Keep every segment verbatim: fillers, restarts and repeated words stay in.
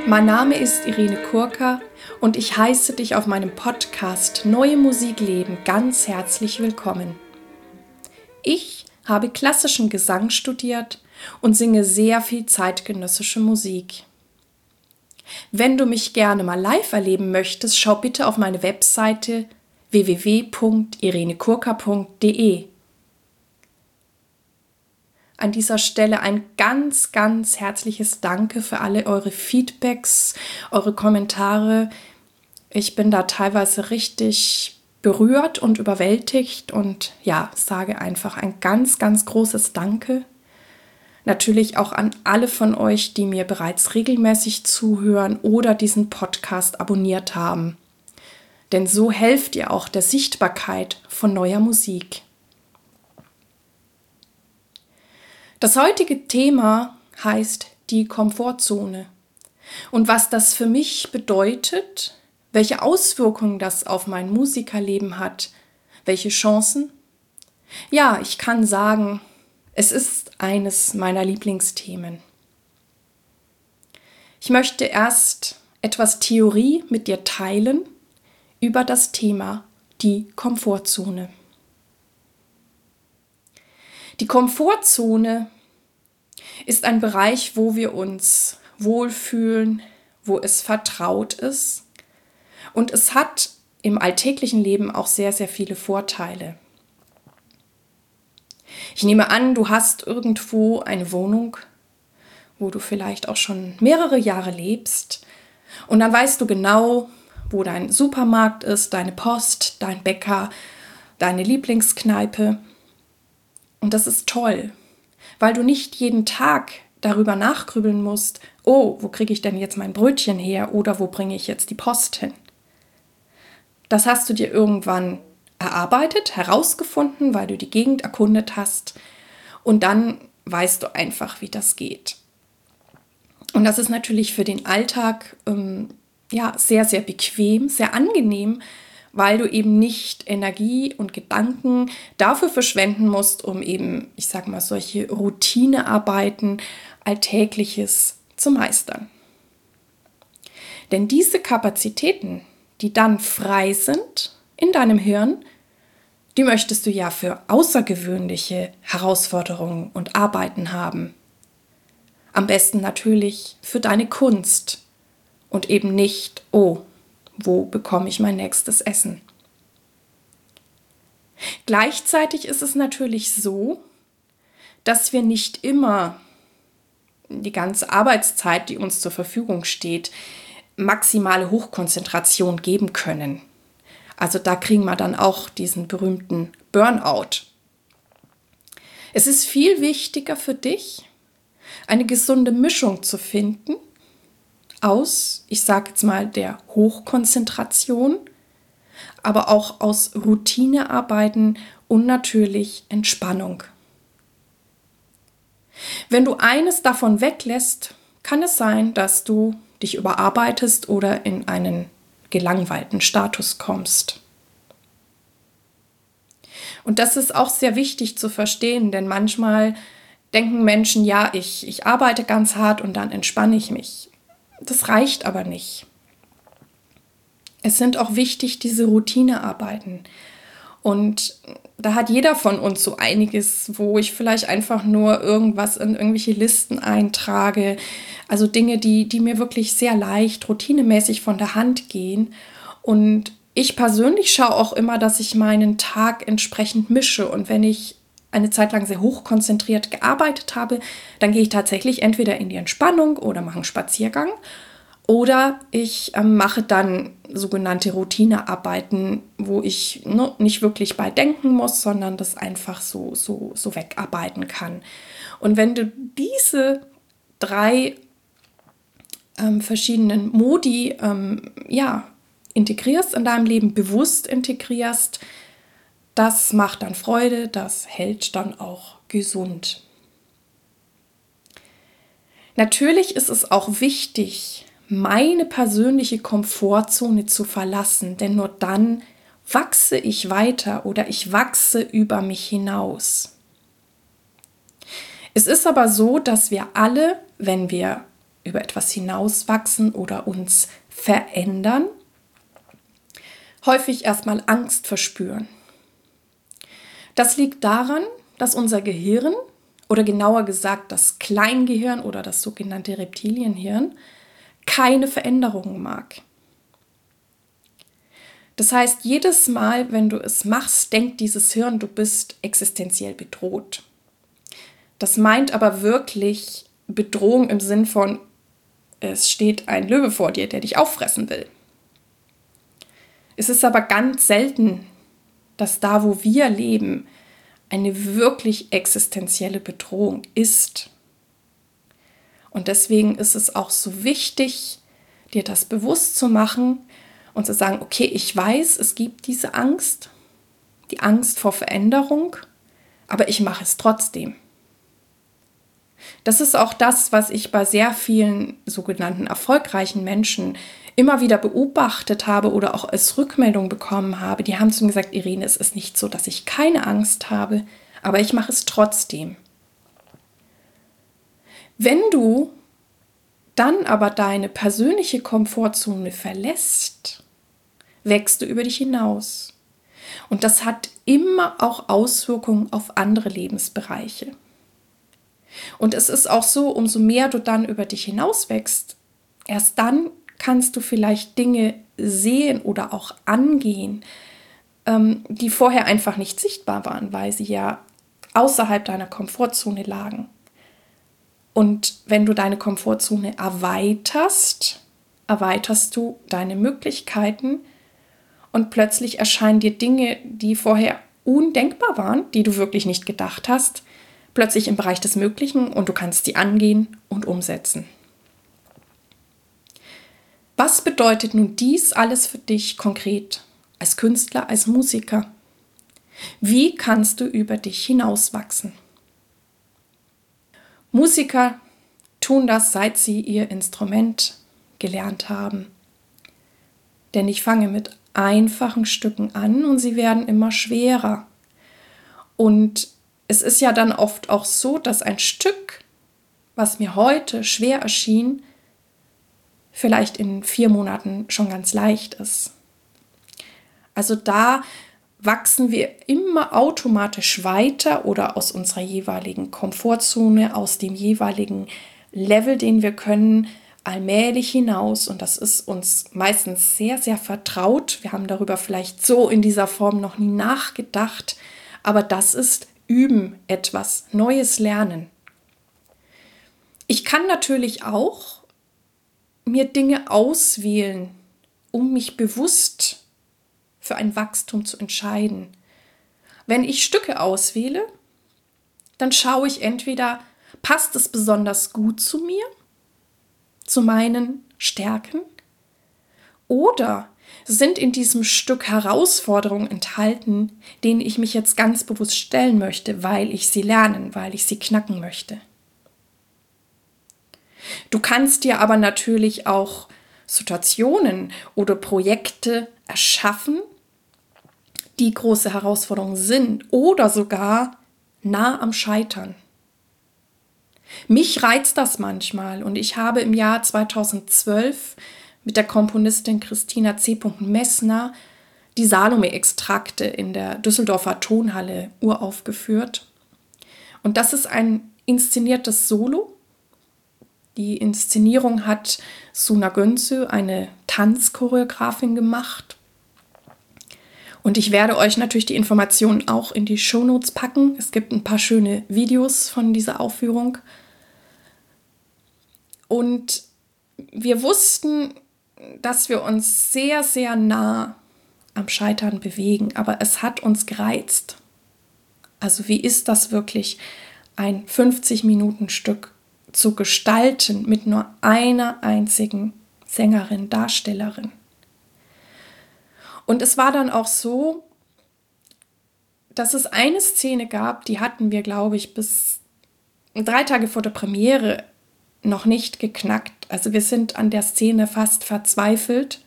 Mein Name ist Irene Kurka und ich heiße dich auf meinem Podcast Neue Musik leben ganz herzlich willkommen. Ich habe klassischen Gesang studiert und singe sehr viel zeitgenössische Musik. Wenn du mich gerne mal live erleben möchtest, schau bitte auf meine Webseite w w w punkt irenekurka punkt d e. An dieser Stelle ein ganz, ganz herzliches Danke für alle eure Feedbacks, eure Kommentare. Ich bin da teilweise richtig berührt und überwältigt und ja, sage einfach ein ganz, ganz großes Danke. Natürlich auch an alle von euch, die mir bereits regelmäßig zuhören oder diesen Podcast abonniert haben. Denn so helft ihr auch der Sichtbarkeit von neuer Musik. Das heutige Thema heißt die Komfortzone. Und was das für mich bedeutet, welche Auswirkungen das auf mein Musikerleben hat, welche Chancen? Ja, ich kann sagen, es ist eines meiner Lieblingsthemen. Ich möchte erst etwas Theorie mit dir teilen über das Thema die Komfortzone. Die Komfortzone ist ein Bereich, wo wir uns wohlfühlen, wo es vertraut ist. Und es hat im alltäglichen Leben auch sehr, sehr viele Vorteile. Ich nehme an, du hast irgendwo eine Wohnung, wo du vielleicht auch schon mehrere Jahre lebst. Und dann weißt du genau, wo dein Supermarkt ist, deine Post, dein Bäcker, deine Lieblingskneipe. Und das ist toll, weil du nicht jeden Tag darüber nachgrübeln musst, oh, wo kriege ich denn jetzt mein Brötchen her oder wo bringe ich jetzt die Post hin? Das hast du dir irgendwann erarbeitet, herausgefunden, weil du die Gegend erkundet hast und dann weißt du einfach, wie das geht. Und das ist natürlich für den Alltag ähm, ja, sehr, sehr bequem, sehr angenehm, weil du eben nicht Energie und Gedanken dafür verschwenden musst, um eben, ich sag mal, solche Routinearbeiten, Alltägliches zu meistern. Denn diese Kapazitäten, die dann frei sind in deinem Hirn, die möchtest du ja für außergewöhnliche Herausforderungen und Arbeiten haben. Am besten natürlich für deine Kunst und eben nicht, oh, wo bekomme ich mein nächstes Essen? Gleichzeitig ist es natürlich so, dass wir nicht immer die ganze Arbeitszeit, die uns zur Verfügung steht, maximale Hochkonzentration geben können. Also da kriegen wir dann auch diesen berühmten Burnout. Es ist viel wichtiger für dich, eine gesunde Mischung zu finden aus, ich sage jetzt mal, der Hochkonzentration, aber auch aus Routinearbeiten und natürlich Entspannung. Wenn du eines davon weglässt, kann es sein, dass du dich überarbeitest oder in einen gelangweilten Status kommst. Und das ist auch sehr wichtig zu verstehen, denn manchmal denken Menschen, ja, ich, ich arbeite ganz hart und dann entspanne ich mich. Das reicht aber nicht. Es sind auch wichtig, diese Routinearbeiten. Und da hat jeder von uns so einiges, wo ich vielleicht einfach nur irgendwas in irgendwelche Listen eintrage. Also Dinge, die, die mir wirklich sehr leicht, routinemäßig von der Hand gehen. Und ich persönlich schaue auch immer, dass ich meinen Tag entsprechend mische. Und wenn ich eine Zeit lang sehr hochkonzentriert gearbeitet habe, dann gehe ich tatsächlich entweder in die Entspannung oder mache einen Spaziergang oder ich ähm, mache dann sogenannte Routinearbeiten, wo ich ne, nicht wirklich bei denken muss, sondern das einfach so, so, so wegarbeiten kann. Und wenn du diese drei ähm, verschiedenen Modi ähm, ja, integrierst in deinem Leben, bewusst integrierst, das macht dann Freude, das hält dann auch gesund. Natürlich ist es auch wichtig, meine persönliche Komfortzone zu verlassen, denn nur dann wachse ich weiter oder ich wachse über mich hinaus. Es ist aber so, dass wir alle, wenn wir über etwas hinauswachsen oder uns verändern, häufig erstmal Angst verspüren. Das liegt daran, dass unser Gehirn, oder genauer gesagt das Kleingehirn oder das sogenannte Reptilienhirn, keine Veränderungen mag. Das heißt, jedes Mal, wenn du es machst, denkt dieses Hirn, du bist existenziell bedroht. Das meint aber wirklich Bedrohung im Sinn von, es steht ein Löwe vor dir, der dich auffressen will. Es ist aber ganz selten, dass da, wo wir leben, eine wirklich existenzielle Bedrohung ist. Und deswegen ist es auch so wichtig, dir das bewusst zu machen und zu sagen, okay, ich weiß, es gibt diese Angst, die Angst vor Veränderung, aber ich mache es trotzdem. Das ist auch das, was ich bei sehr vielen sogenannten erfolgreichen Menschen immer wieder beobachtet habe oder auch als Rückmeldung bekommen habe. Die haben zu mir gesagt, Irene, es ist nicht so, dass ich keine Angst habe, aber ich mache es trotzdem. Wenn du dann aber deine persönliche Komfortzone verlässt, wächst du über dich hinaus. Und das hat immer auch Auswirkungen auf andere Lebensbereiche. Und es ist auch so, umso mehr du dann über dich hinaus wächst, erst dann kannst du vielleicht Dinge sehen oder auch angehen, ähm, die vorher einfach nicht sichtbar waren, weil sie ja außerhalb deiner Komfortzone lagen. Und wenn du deine Komfortzone erweiterst, erweiterst du deine Möglichkeiten und plötzlich erscheinen dir Dinge, die vorher undenkbar waren, die du wirklich nicht gedacht hast, plötzlich im Bereich des Möglichen und du kannst die angehen und umsetzen. Was bedeutet nun dies alles für dich konkret als Künstler, als Musiker? Wie kannst du über dich hinauswachsen? Musiker tun das, seit sie ihr Instrument gelernt haben. Denn ich fange mit einfachen Stücken an und sie werden immer schwerer. Und es ist ja dann oft auch so, dass ein Stück, was mir heute schwer erschien, vielleicht in vier Monaten schon ganz leicht ist. Also da wachsen wir immer automatisch weiter oder aus unserer jeweiligen Komfortzone, aus dem jeweiligen Level, den wir können, allmählich hinaus. Und das ist uns meistens sehr, sehr vertraut. Wir haben darüber vielleicht so in dieser Form noch nie nachgedacht. Aber das ist Üben, etwas Neues lernen. Ich kann natürlich auch mir Dinge auswählen, um mich bewusst für ein Wachstum zu entscheiden. Wenn ich Stücke auswähle, dann schaue ich entweder, passt es besonders gut zu mir, zu meinen Stärken, oder sind in diesem Stück Herausforderungen enthalten, denen ich mich jetzt ganz bewusst stellen möchte, weil ich sie lernen, weil ich sie knacken möchte. Du kannst dir aber natürlich auch Situationen oder Projekte erschaffen, die große Herausforderungen sind oder sogar nah am Scheitern. Mich reizt das manchmal und ich habe im Jahr zweitausendzwölf mit der Komponistin Christina C. Messner die Salome-Extrakte in der Düsseldorfer Tonhalle uraufgeführt. Und das ist ein inszeniertes Solo. Die Inszenierung hat Suna Gönsö, eine Tanzchoreografin, gemacht. Und ich werde euch natürlich die Informationen auch in die Shownotes packen. Es gibt ein paar schöne Videos von dieser Aufführung. Und wir wussten, dass wir uns sehr, sehr nah am Scheitern bewegen. Aber es hat uns gereizt. Also wie ist das wirklich, ein fünfzig-Minuten-Stück zu gestalten mit nur einer einzigen Sängerin, Darstellerin? Und es war dann auch so, dass es eine Szene gab, die hatten wir, glaube ich, bis drei Tage vor der Premiere noch nicht geknackt. Also wir sind an der Szene fast verzweifelt.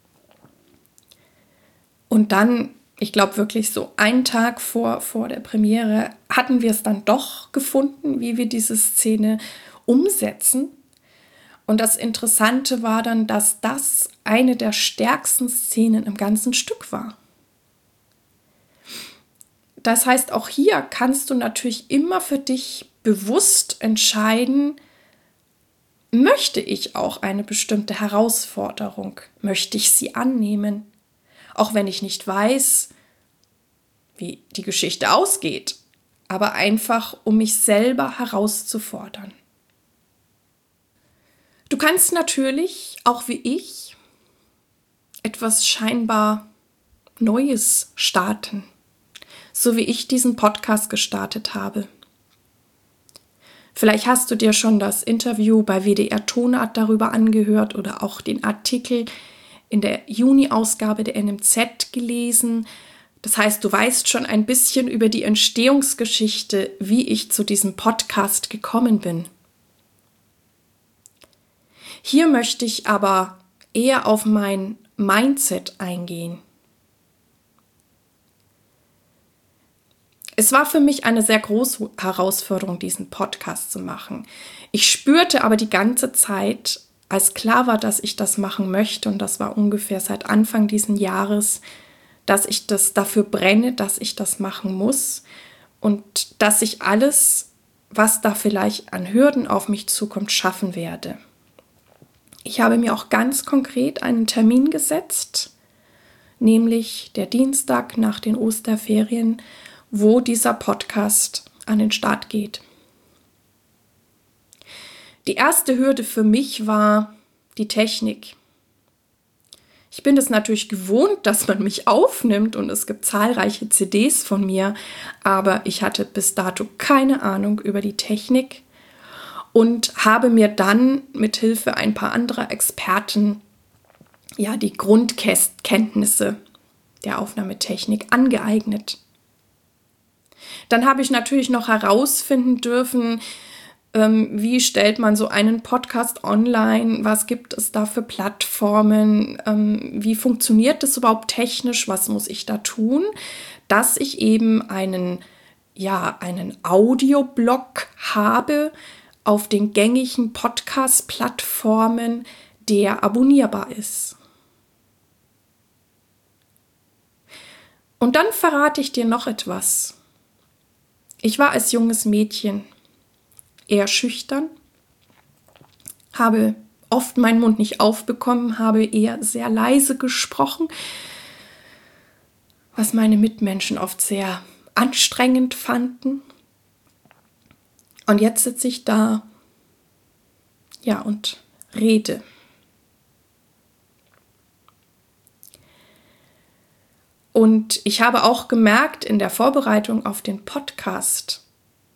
Und dann, ich glaube wirklich so einen Tag vor, vor der Premiere, hatten wir es dann doch gefunden, wie wir diese Szene umsetzen. Und das Interessante war dann, dass das eine der stärksten Szenen im ganzen Stück war. Das heißt, auch hier kannst du natürlich immer für dich bewusst entscheiden, möchte ich auch eine bestimmte Herausforderung? Möchte ich sie annehmen? Auch wenn ich nicht weiß, wie die Geschichte ausgeht, aber einfach, um mich selber herauszufordern. Du kannst natürlich, auch wie ich, etwas scheinbar Neues starten, so wie ich diesen Podcast gestartet habe. Vielleicht hast du dir schon das Interview bei W D R Tonart darüber angehört oder auch den Artikel in der Juni-Ausgabe der N M Z gelesen. Das heißt, du weißt schon ein bisschen über die Entstehungsgeschichte, wie ich zu diesem Podcast gekommen bin. Hier möchte ich aber eher auf mein Mindset eingehen. Es war für mich eine sehr große Herausforderung, diesen Podcast zu machen. Ich spürte aber die ganze Zeit, als klar war, dass ich das machen möchte, und das war ungefähr seit Anfang dieses Jahres, dass ich das dafür brenne, dass ich das machen muss und dass ich alles, was da vielleicht an Hürden auf mich zukommt, schaffen werde. Ich habe mir auch ganz konkret einen Termin gesetzt, nämlich der Dienstag nach den Osterferien, wo dieser Podcast an den Start geht. Die erste Hürde für mich war die Technik. Ich bin es natürlich gewohnt, dass man mich aufnimmt und es gibt zahlreiche C Ds von mir, aber ich hatte bis dato keine Ahnung über die Technik und habe mir dann mit Hilfe ein paar anderer Experten ja die Grundkenntnisse der Aufnahmetechnik angeeignet. Dann habe ich natürlich noch herausfinden dürfen, ähm, wie stellt man so einen Podcast online, was gibt es da für Plattformen, ähm, wie funktioniert das überhaupt technisch, was muss ich da tun, dass ich eben einen, ja, einen Audioblog habe auf den gängigen Podcast-Plattformen, der abonnierbar ist. Und dann verrate ich dir noch etwas. Ich war als junges Mädchen eher schüchtern, habe oft meinen Mund nicht aufbekommen, habe eher sehr leise gesprochen, was meine Mitmenschen oft sehr anstrengend fanden. Und jetzt sitze ich da, ja, und rede. Und ich habe auch gemerkt in der Vorbereitung auf den Podcast,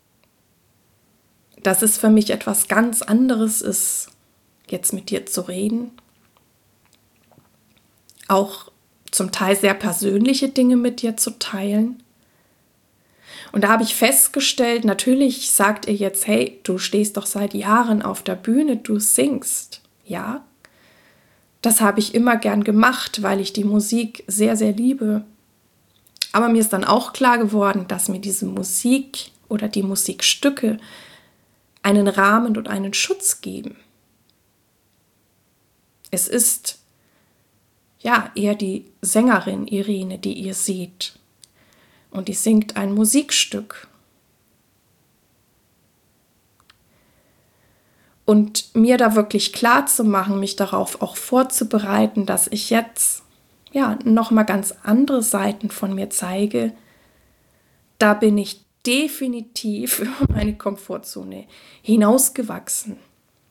dass es für mich etwas ganz anderes ist, jetzt mit dir zu reden. Auch zum Teil sehr persönliche Dinge mit dir zu teilen. Und da habe ich festgestellt, natürlich sagt ihr jetzt, hey, du stehst doch seit Jahren auf der Bühne, du singst. Ja, das habe ich immer gern gemacht, weil ich die Musik sehr, sehr liebe. Aber mir ist dann auch klar geworden, dass mir diese Musik oder die Musikstücke einen Rahmen und einen Schutz geben. Es ist ja eher die Sängerin Irene, die ihr seht. Und die singt ein Musikstück. Und mir da wirklich klar zu machen, mich darauf auch vorzubereiten, dass ich jetzt ja nochmal ganz andere Seiten von mir zeige, da bin ich definitiv über meine Komfortzone hinausgewachsen.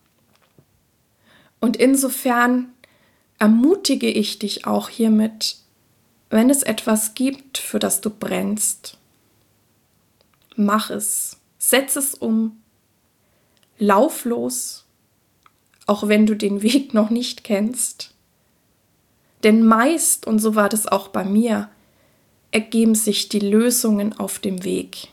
Und insofern ermutige ich dich auch hiermit, wenn es etwas gibt, für das du brennst, mach es, setz es um, lauf los, auch wenn du den Weg noch nicht kennst. Denn meist, und so war das auch bei mir, ergeben sich die Lösungen auf dem Weg.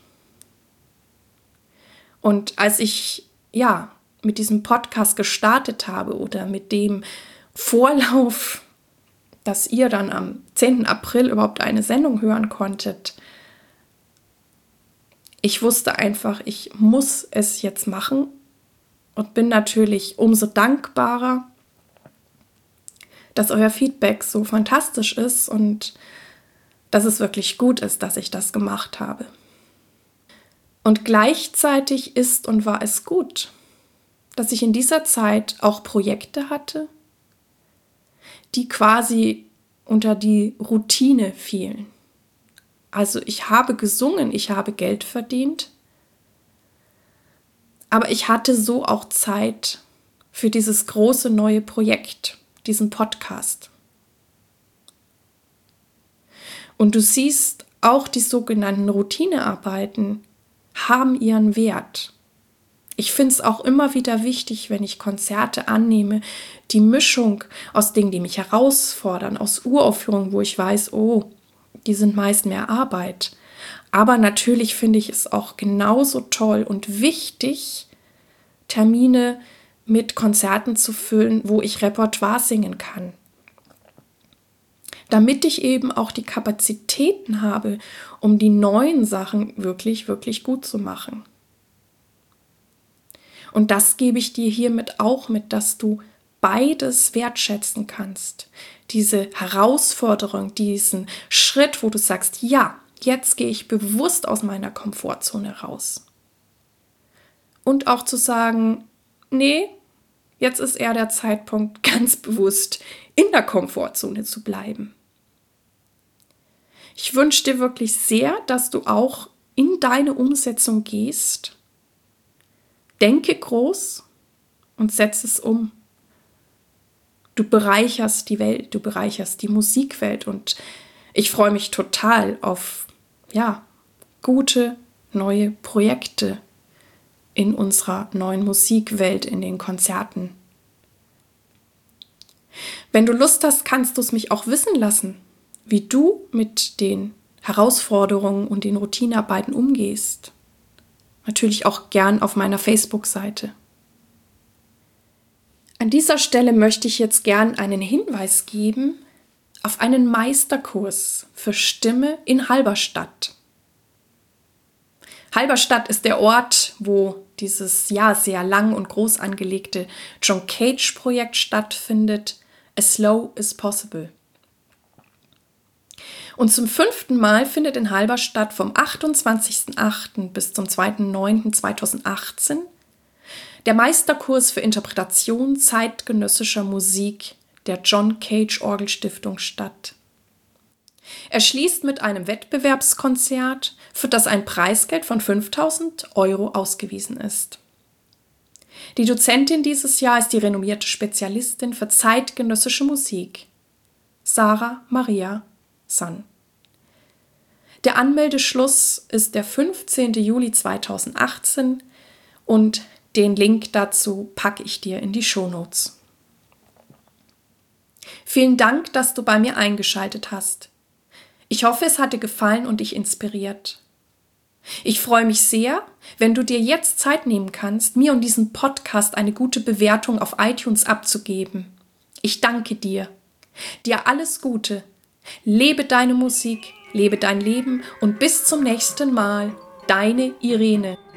Und als ich ja mit diesem Podcast gestartet habe oder mit dem Vorlauf, dass ihr dann am zehnten April überhaupt eine Sendung hören konntet, ich wusste einfach, ich muss es jetzt machen und bin natürlich umso dankbarer, dass euer Feedback so fantastisch ist und dass es wirklich gut ist, dass ich das gemacht habe. Und gleichzeitig ist und war es gut, dass ich in dieser Zeit auch Projekte hatte, die quasi unter die Routine fielen. Also ich habe gesungen, ich habe Geld verdient, aber ich hatte so auch Zeit für dieses große neue Projekt, diesen Podcast. Und du siehst, auch die sogenannten Routinearbeiten haben ihren Wert. Ich finde es auch immer wieder wichtig, wenn ich Konzerte annehme, die Mischung aus Dingen, die mich herausfordern, aus Uraufführungen, wo ich weiß, oh, die sind meist mehr Arbeit. Aber natürlich finde ich es auch genauso toll und wichtig, Termine mit Konzerten zu füllen, wo ich Repertoire singen kann. Damit ich eben auch die Kapazitäten habe, um die neuen Sachen wirklich, wirklich gut zu machen. Und das gebe ich dir hiermit auch mit, dass du beides wertschätzen kannst. Diese Herausforderung, diesen Schritt, wo du sagst, ja, jetzt gehe ich bewusst aus meiner Komfortzone raus. Und auch zu sagen, nee, jetzt ist eher der Zeitpunkt, ganz bewusst in der Komfortzone zu bleiben. Ich wünsche dir wirklich sehr, dass du auch in deine Umsetzung gehst. Denke groß und setze es um. Du bereicherst die Welt, du bereicherst die Musikwelt und ich freue mich total auf, ja, gute neue Projekte in unserer neuen Musikwelt, in den Konzerten. Wenn du Lust hast, kannst du es mich auch wissen lassen, wie du mit den Herausforderungen und den Routinearbeiten umgehst. Natürlich auch gern auf meiner Facebook-Seite. An dieser Stelle möchte ich jetzt gern einen Hinweis geben auf einen Meisterkurs für Stimme in Halberstadt. Halberstadt ist der Ort, wo dieses ja sehr lang und groß angelegte John Cage-Projekt stattfindet, A Slow is Possible. Und zum fünften Mal findet in Halberstadt vom achtundzwanzigsten achten bis zum zweiten neunten zweitausendachtzehn der Meisterkurs für Interpretation zeitgenössischer Musik der John Cage Orgelstiftung statt. Er schließt mit einem Wettbewerbskonzert, für das ein Preisgeld von fünftausend Euro ausgewiesen ist. Die Dozentin dieses Jahr ist die renommierte Spezialistin für zeitgenössische Musik, Sarah Maria San. Der Anmeldeschluss ist der fünfzehnten Juli zweitausendachtzehn und den Link dazu packe ich dir in die Shownotes. Vielen Dank, dass du bei mir eingeschaltet hast. Ich hoffe, es hat dir gefallen und dich inspiriert. Ich freue mich sehr, wenn du dir jetzt Zeit nehmen kannst, mir und diesem Podcast eine gute Bewertung auf iTunes abzugeben. Ich danke dir. Dir alles Gute. Lebe deine Musik, lebe dein Leben und bis zum nächsten Mal. Deine Irene.